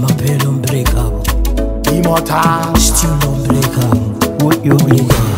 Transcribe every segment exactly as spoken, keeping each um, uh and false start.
papel unbreakable, immortal, still unbreakable. What you breakable?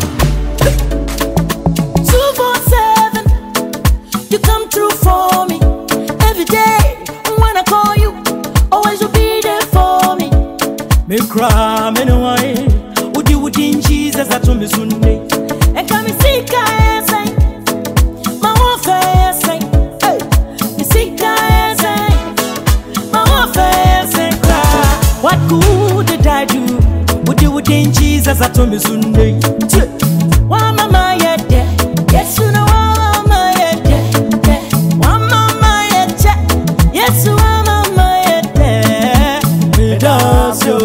two four seven, you come through for me every day. When I call you, always you'll be there for me. Me cry, me no why. Would you would in Jesus at me Sunday? And come and see guys, my warfare, say, hey, you see guys, my warfare, say, cry. What good did I do? Would you would in Jesus at me Sunday? Why mama yet there? Yes, you know mama yet there. Why mama yet there? Yes, you mama yet there. Me does you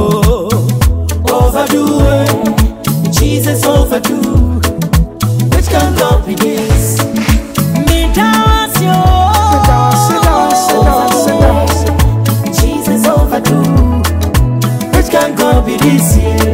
overdo it. Jesus overdo. Which can copy this? Me dance yo. Jesus overdo. Which can copy this?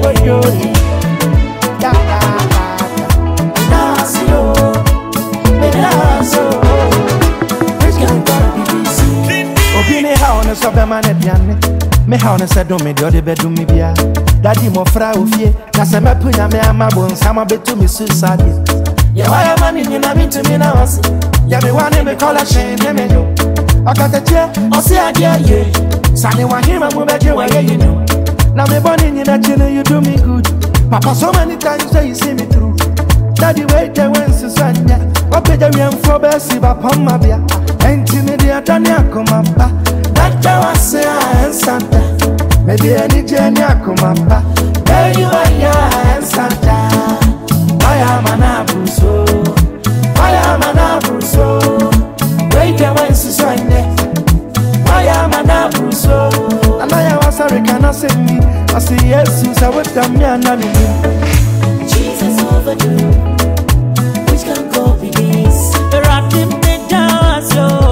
Dance yo. Me dance yo. Which can copy this? Obi me ha on so be man aduane. Me ha on se do me de be do me bia. Daddy mo fra ofie, na se me punya me amabo nsama betu me suicide. Ye why man ni na me to me na wasi. Ya me wane me call a shame me yo. Akatache, o se ade ye. Sane wa hima mo beje wa ye you know. Na me born in na chine you do me good. Papa so many times say you see me through. Daddy wait there when susanya. Opeja we am for besi ba pamma bia. Enti me dia tani akoma ba. That was say I Santa. Maybe any journey akomapa. Where you are ya Santa. I am an abuso. I am an abuso. Wait there when susanya. I am an abuso. And I was sorry can I say me. I say yes, I would damn me and Jesus overdo. Which can copy this? The rat in the dance yo.